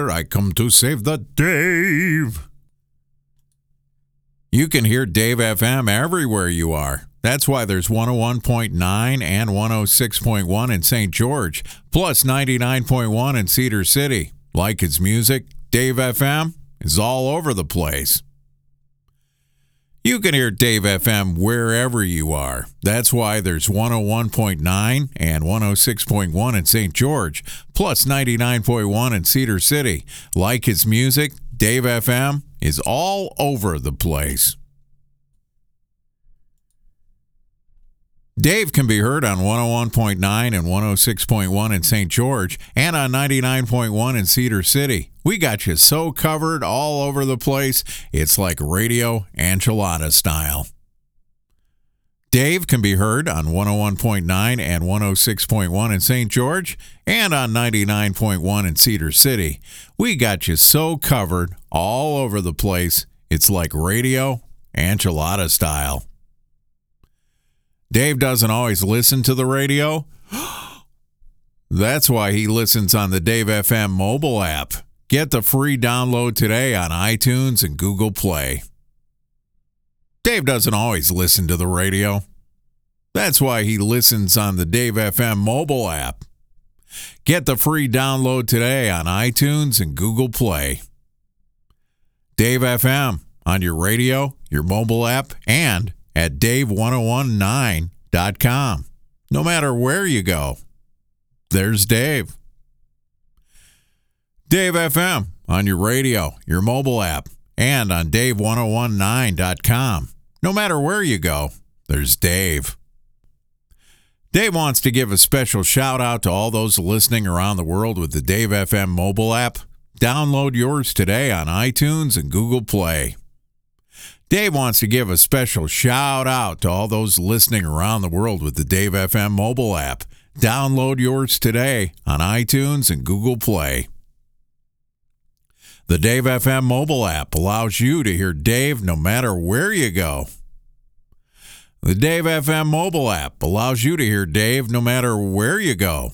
here I come to save the Dave. You can hear Dave FM everywhere you are. That's why there's 101.9 and 106.1 in St. George, plus 99.1 in Cedar City. Like its music, Dave FM is all over the place. You can hear Dave FM wherever you are. That's why there's 101.9 and 106.1 in St. George, plus 99.1 in Cedar City. Like its music, Dave FM is all over the place. Dave can be heard on 101.9 and 106.1 in St. George and on 99.1 in Cedar City. We got you so covered all over the place, it's like radio enchilada style. Dave can be heard on 101.9 and 106.1 in St. George and on 99.1 in Cedar City. We got you so covered all over the place, it's like radio enchilada style. Dave doesn't always listen to the radio. That's why he listens on the Dave FM mobile app. Get the free download today on iTunes and Google Play. Dave doesn't always listen to the radio. That's why he listens on the Dave FM mobile app. Get the free download today on iTunes and Google Play. Dave FM on your radio, your mobile app, and at Dave1019.com. No matter where you go, there's Dave. Dave FM on your radio, your mobile app, and on Dave1019.com. No matter where you go, there's Dave. Dave wants to give a special shout out to all those listening around the world with the Dave FM mobile app. Download yours today on iTunes and Google Play. Dave wants to give a special shout out to all those listening around the world with the Dave FM mobile app. Download yours today on iTunes and Google Play. The Dave FM mobile app allows you to hear Dave no matter where you go. The Dave FM mobile app allows you to hear Dave no matter where you go.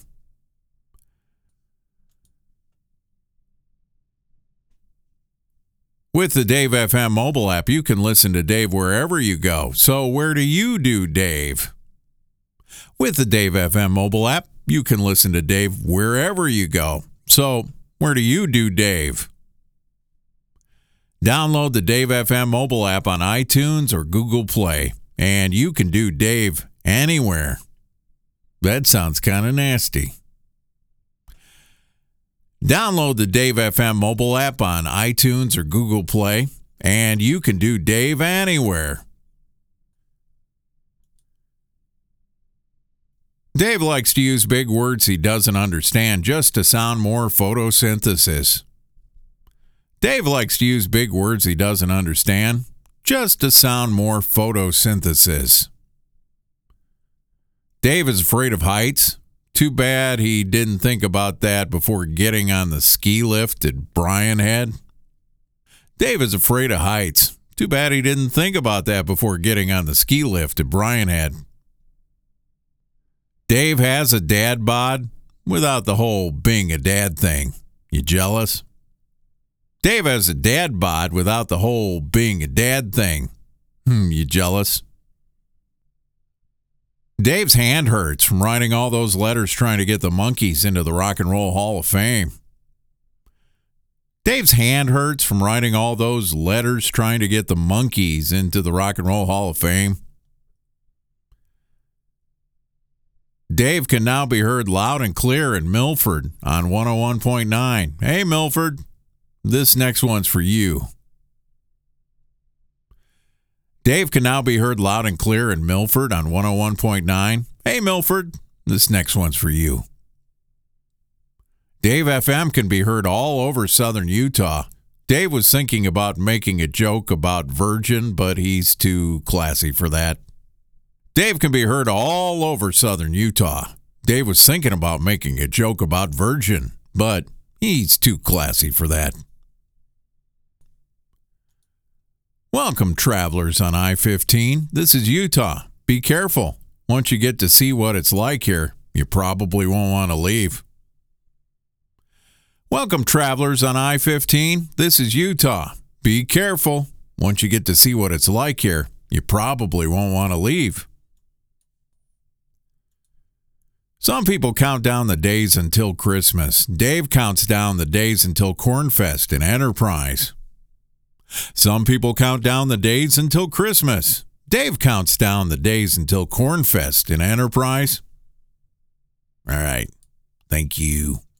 With the Dave FM mobile app, you can listen to Dave wherever you go. So where do you do Dave? With the Dave FM mobile app, you can listen to Dave wherever you go. So where do you do Dave? Download the Dave FM mobile app on iTunes or Google Play, and you can do Dave anywhere. That sounds kind of nasty. Download the Dave FM mobile app on iTunes or Google Play, and you can do Dave anywhere. Dave likes to use big words he doesn't understand just to sound more photosynthesis. Dave likes to use big words he doesn't understand just to sound more photosynthesis. Dave is afraid of heights. Too bad he didn't think about that before getting on the ski lift at Bryan Head. Dave is afraid of heights. Too bad he didn't think about that before getting on the ski lift at Bryan Head. Dave has a dad bod without the whole being a dad thing. You jealous? Dave has a dad bod without the whole being a dad thing. You jealous? Dave's hand hurts from writing all those letters trying to get the Monkees into the Rock and Roll Hall of Fame. Dave's hand hurts from writing all those letters trying to get the Monkees into the Rock and Roll Hall of Fame. Dave can now be heard loud and clear in Milford on 101.9. Hey, Milford, this next one's for you. Dave can now be heard loud and clear in Milford on 101.9. Hey, Milford, this next one's for you. Dave FM can be heard all over southern Utah. Dave was thinking about making a joke about Virgin, but he's too classy for that. Dave can be heard all over southern Utah. Dave was thinking about making a joke about Virgin, but he's too classy for that. Welcome, travelers on I-15. This is Utah. Be careful. Once you get to see what it's like here, you probably won't want to leave. Welcome, travelers on I-15. This is Utah. Be careful. Once you get to see what it's like here, you probably won't want to leave. Some people count down the days until Christmas. Dave counts down the days until Cornfest in Enterprise. Some people count down the days until Christmas. Dave counts down the days until Cornfest in Enterprise. All right. Thank you.